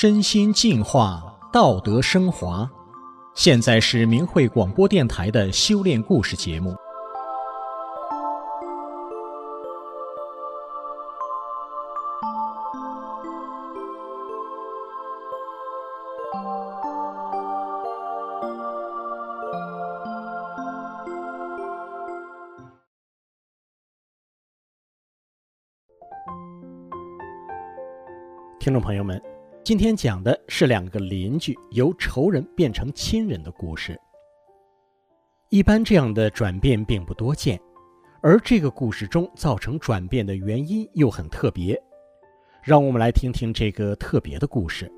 身心净化，道德升华。现在是明慧广播电台的修炼故事节目。听众朋友们，今天讲的是两个邻居由仇人变成亲人的故事。一般这样的转变并不多见，而这个故事中造成转变的原因又很特别。让我们来听听这个特别的故事。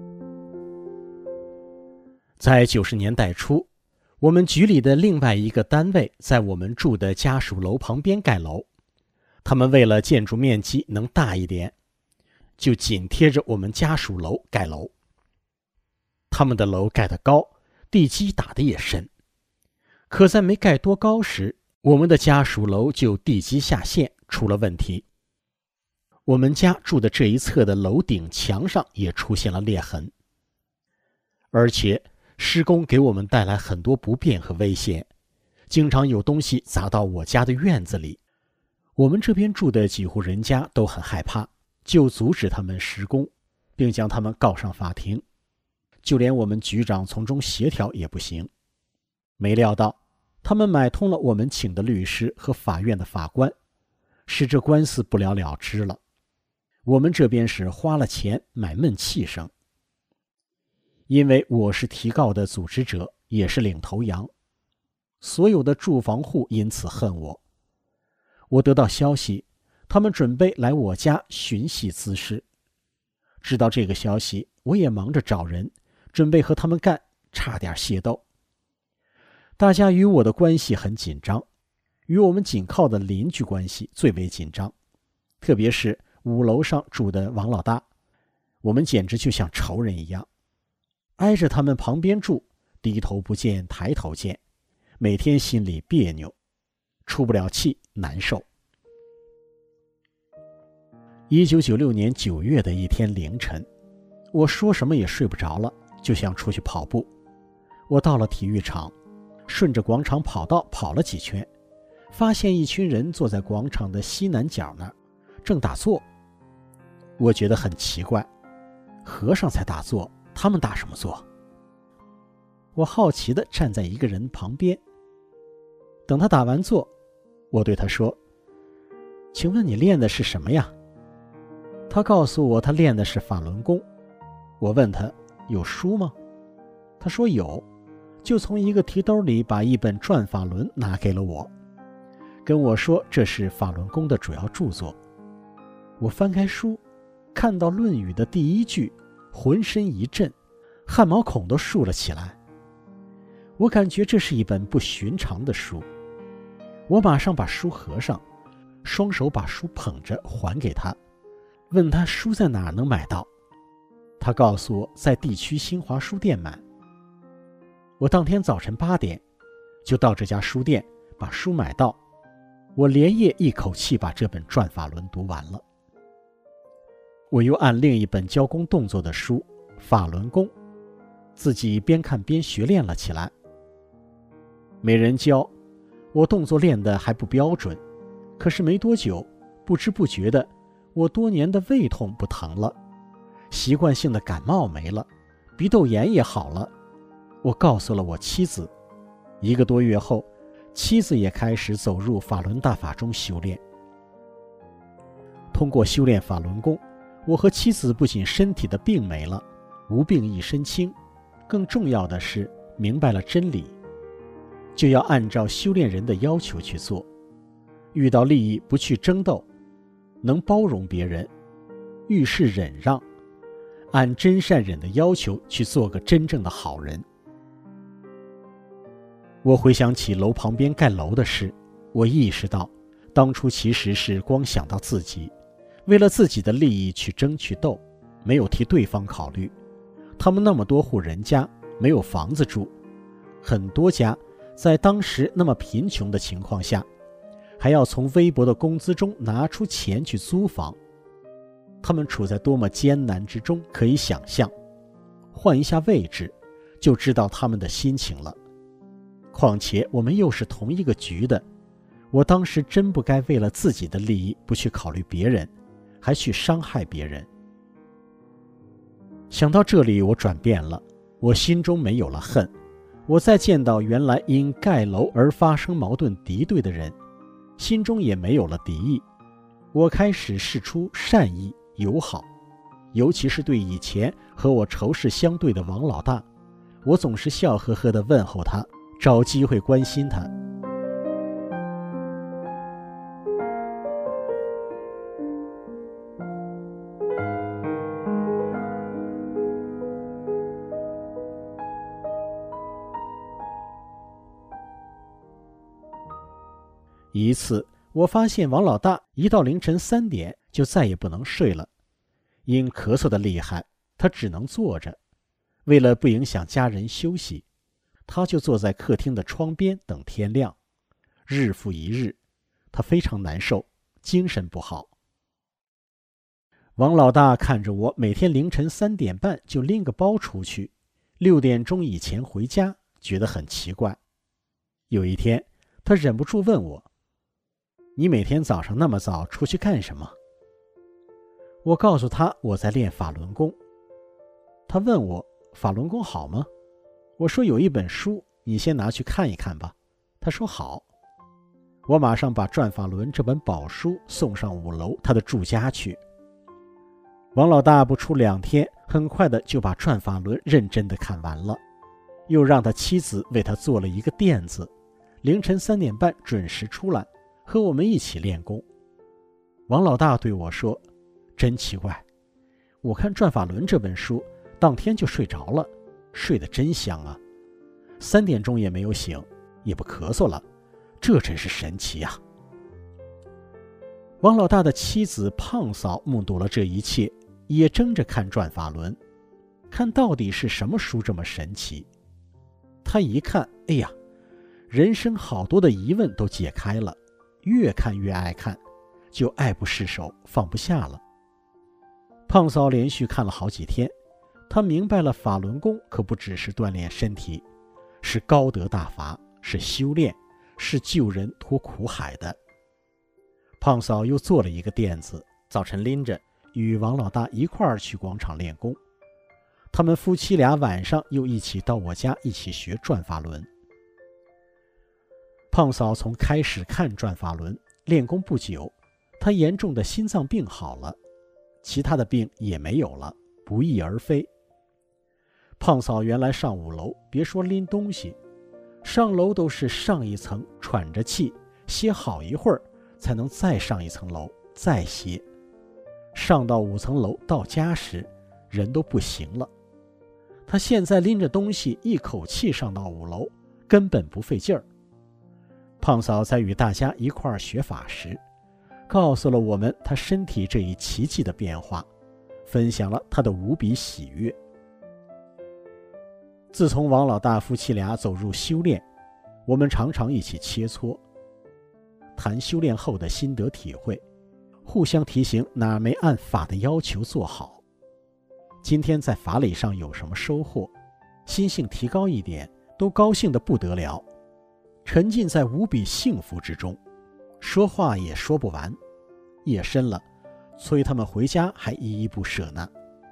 在90年代初，我们局里的另外一个单位在我们住的家属楼旁边盖楼，他们为了建筑面积能大一点，就紧贴着我们家属楼盖楼。他们的楼盖得高，地基打得也深。可在没盖多高时，我们的家属楼就地基下陷，出了问题。我们家住的这一侧的楼顶墙上也出现了裂痕。而且施工给我们带来很多不便和危险，经常有东西砸到我家的院子里。我们这边住的几户人家都很害怕，就阻止他们施工，并将他们告上法庭。就连我们局长从中协调也不行。没料到他们买通了我们请的律师和法院的法官，使这官司不了了之了。我们这边是花了钱买闷气声。因为我是提告的组织者，也是领头羊，所有的住房户因此恨我。我得到消息，他们准备来我家寻衅滋事。知道这个消息，我也忙着找人，准备和他们干，差点械斗。大家与我的关系很紧张，与我们紧靠的邻居关系最为紧张，特别是5楼上住的王老大，我们简直就像仇人一样，挨着他们旁边住，低头不见抬头见，每天心里别扭，出不了气，难受。1996年9月的一天凌晨，我说什么也睡不着了，就想出去跑步。我到了体育场，顺着广场跑道跑了几圈，发现一群人坐在广场的西南角那儿，正打坐。我觉得很奇怪，和尚才打坐，他们打什么坐？我好奇地站在一个人旁边，等他打完坐，我对他说：“请问你练的是什么呀？”他告诉我他练的是法轮功。我问他有书吗？他说有，就从一个提兜里把一本《转法轮》拿给了我，跟我说这是法轮功的主要著作。我翻开书，看到《论语》的第1句，浑身一震，汗毛孔都竖了起来。我感觉这是一本不寻常的书。我马上把书合上，双手把书捧着还给他，问他书在哪能买到。他告诉我在地区新华书店买。我当天早晨8点就到这家书店把书买到，我连夜一口气把这本《转法轮》读完了。我又按另一本教功动作的书《法轮功》，自己边看边学练了起来。没人教，我动作练得还不标准，可是没多久，不知不觉的，我多年的胃痛不疼了，习惯性的感冒没了，鼻窦炎也好了。我告诉了我妻子，1个多月后，妻子也开始走入法轮大法中修炼。通过修炼法轮功，我和妻子不仅身体的病没了，无病一身轻，更重要的是明白了真理，就要按照修炼人的要求去做，遇到利益不去争斗，能包容别人，遇事忍让，按真善忍的要求去做个真正的好人。我回想起楼旁边盖楼的事，我意识到当初其实是光想到自己，为了自己的利益去争去斗，没有替对方考虑。他们那么多户人家没有房子住，很多家在当时那么贫穷的情况下，还要从微薄的工资中拿出钱去租房。 他们处在多么艰难之中，可以想象。换一下位置，就知道他们的心情了。况且我们又是同一个局的，我当时真不该为了自己的利益不去考虑别人，还去伤害别人。想到这里，我转变了，我心中没有了恨。我再见到原来因盖楼而发生矛盾敌对的人，心中也没有了敌意。我开始释出善意友好，尤其是对以前和我仇视相对的王老大，我总是笑呵呵地问候他，找机会关心他。一次，我发现王老大一到凌晨3点就再也不能睡了，因咳嗽的厉害，他只能坐着。为了不影响家人休息，他就坐在客厅的窗边等天亮。日复一日，他非常难受，精神不好。王老大看着我每天凌晨3点半就拎个包出去，6点钟以前回家，觉得很奇怪。有一天，他忍不住问我，你每天早上那么早出去干什么？我告诉他我在练法轮功。他问我法轮功好吗？我说有一本书，你先拿去看一看吧。他说好。我马上把《转法轮》这本宝书送上5楼他的住家去。王老大不出2天，很快的就把《转法轮》认真的看完了，又让他妻子为他做了一个垫子，凌晨3点半准时出来和我们一起练功。王老大对我说，真奇怪，我看《转法轮》这本书当天就睡着了，睡得真香啊，3点钟也没有醒，也不咳嗽了，这真是神奇啊。王老大的妻子胖嫂目睹了这一切，也争着看《转法轮》，看到底是什么书这么神奇。他一看，哎呀，人生好多的疑问都解开了，越看越爱看，就爱不释手，放不下了。胖嫂连续看了好几天，她明白了法轮功可不只是锻炼身体，是高德大法，是修炼，是救人脱苦海的。胖嫂又做了一个垫子，早晨拎着与王老大一块儿去广场练功。他们夫妻俩晚上又一起到我家一起学转法轮。胖嫂从开始看转法轮练功不久，她严重的心脏病好了，其他的病也没有了，不翼而飞。胖嫂原来上5楼，别说拎东西，上楼都是上一层喘着气歇好一会儿，才能再上1层楼再歇。上到5层楼到家时，人都不行了。她现在拎着东西一口气上到5楼，根本不费劲儿。胖嫂在与大家一块儿学法时，告诉了我们她身体这一奇迹的变化，分享了她的无比喜悦。自从王老大夫妻俩走入修炼，我们常常一起切磋，谈修炼后的心得体会，互相提醒哪没按法的要求做好。今天在法理上有什么收获，心性提高一点，都高兴得不得了，沉浸在无比幸福之中，说话也说不完。夜深了，催他们回家还依依不舍呢。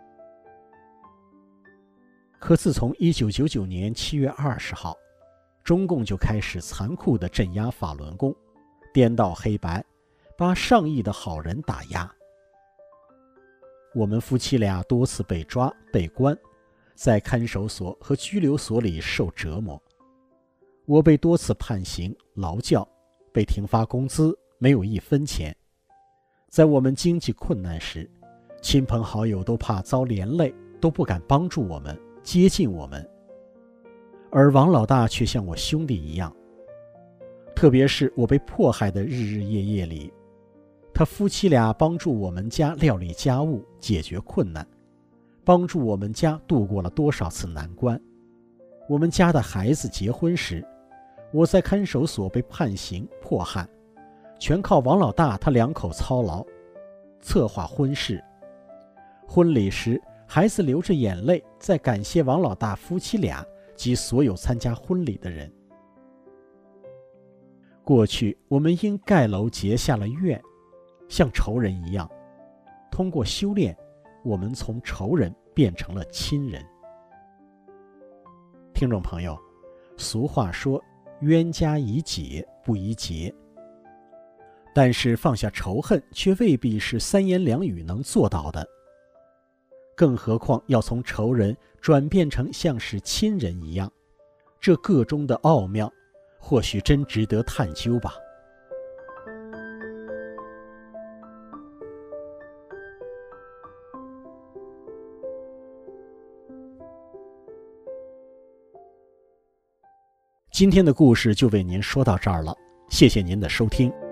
可自从1999年7月20号，中共就开始残酷地镇压法轮功，颠倒黑白，把上亿的好人打压。我们夫妻俩多次被抓被关，在看守所和拘留所里受折磨。我被多次判刑劳教，被停发工资，没有1分钱。在我们经济困难时，亲朋好友都怕遭连累，都不敢帮助我们接近我们。而王老大却像我兄弟一样，特别是我被迫害的日日夜夜里，他夫妻俩帮助我们家料理家务，解决困难，帮助我们家度过了多少次难关。我们家的孩子结婚时，我在看守所被判刑迫害，全靠王老大他2口操劳，策划婚事， 婚礼时，孩子流着眼泪在感谢王老大夫妻俩及所有参加婚礼的人。过去我们因盖楼结下了怨，像仇人一样，通过修炼，我们从仇人变成了亲人。听众朋友，俗话说冤家宜解不宜结，但是放下仇恨却未必是三言两语能做到的，更何况要从仇人转变成像是亲人一样，这个中的奥妙或许真值得探究吧。今天的故事就为您说到这儿了，谢谢您的收听。